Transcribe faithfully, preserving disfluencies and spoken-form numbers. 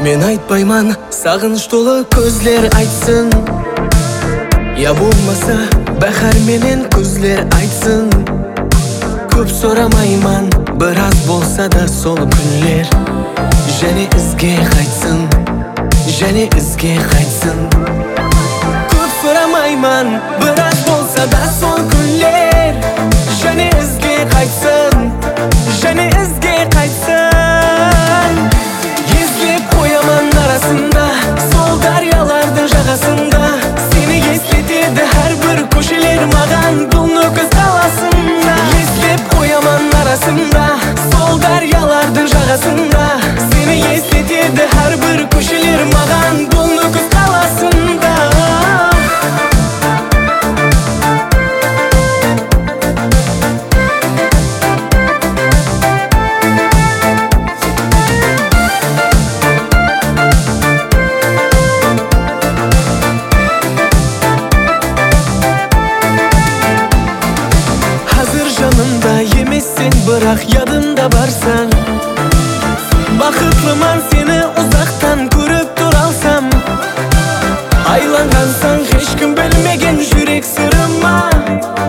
Мен айтпайман, сағыныш толы көзлер айтсын. Я болмаса, бәхар менен көзлер айтсын. Көп сорамайман, біраз болса да сол күнлер және ізге қайтсын, және ізге қайтсын. Көп сорамайман, біраз болса да сол күнлер және ізге қайтсын, және ізге қайтсын. Езлеп қояман арасында, сол дариялардың жағасында. Сені естетеді әрбір көшелер маған бұл нөкіз қаласында. Естеп қояман арасында, сол дариялардың жағасында. Сені естетеді әрбір көшелер маған бұл нөкіз қаласында. Емессен бірақ ядымда барсаң, бақытлыман сені ұзақтан көріп тұра алсам. Айланғансаң ешкім білмеген жүрек сырыма.